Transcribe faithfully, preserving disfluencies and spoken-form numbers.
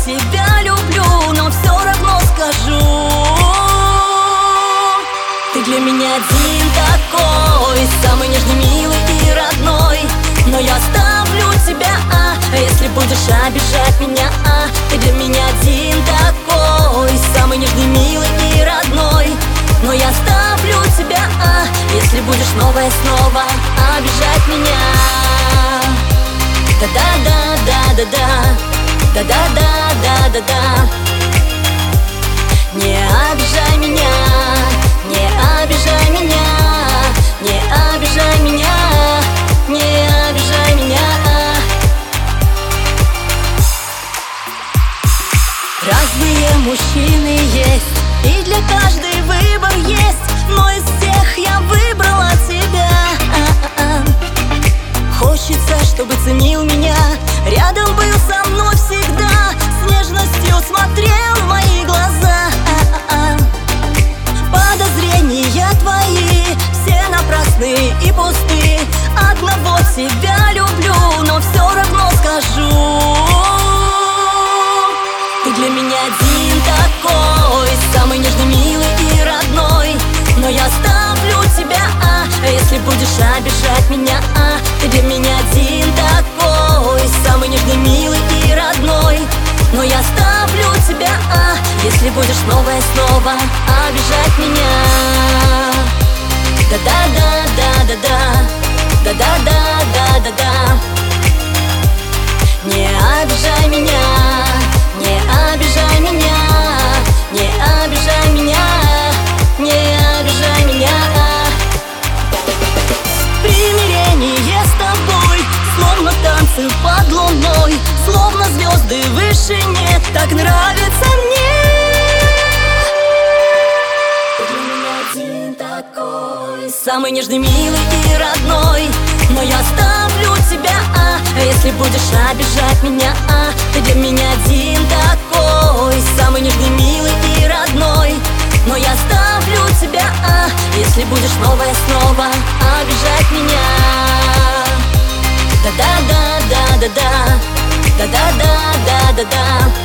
тебя люблю, но все равно скажу: ты для меня один такой, самый нежный, милый и родной. Но я оставлю тебя, а если будешь обижать меня, а ты для меня один такой, самый нежный, милый и родной. Но я оставлю тебя, а если будешь снова и снова обижать меня. Да-да-да-да-да-да, да-да-да-да-да-да. Не обижай меня, не обижай меня, не обижай меня, не обижай меня. Разные мужчины есть, и для каждой выбор есть, но из всех я выбрала тебя. Хочется, чтобы ценил меня, рядом был со мной всегда, с нежностью смотрел в мои глаза. Подозрения твои все напрасны и пусты. Одного тебя люблю, но все равно скажу: ты для меня один такой, самый нежный, милый и родной. Но я оставлю тебя, а если будешь обижать меня, а ты для меня один такой, самый нежный, милый и родной. Но я оставлю тебя, а если будешь снова и снова обижать меня. Да-да-да-да-да-да, да-да-да-да-да-да. Не обижай меня, не обижай меня, не обижай меня, не обижай меня. Примирение с тобой, словно танцы под луной, словно звезды в вышине, так нравится мне. Ты для меня один такой, самый нежный, милый и родной. Но я оставлю тебя, а если будешь обижать меня, а ты для меня один такой, самый нежный, милый и родной. Но я оставлю тебя, а если будешь снова и снова обижать меня. Да-да-да-да-да-да, да-да-да-да-да-да.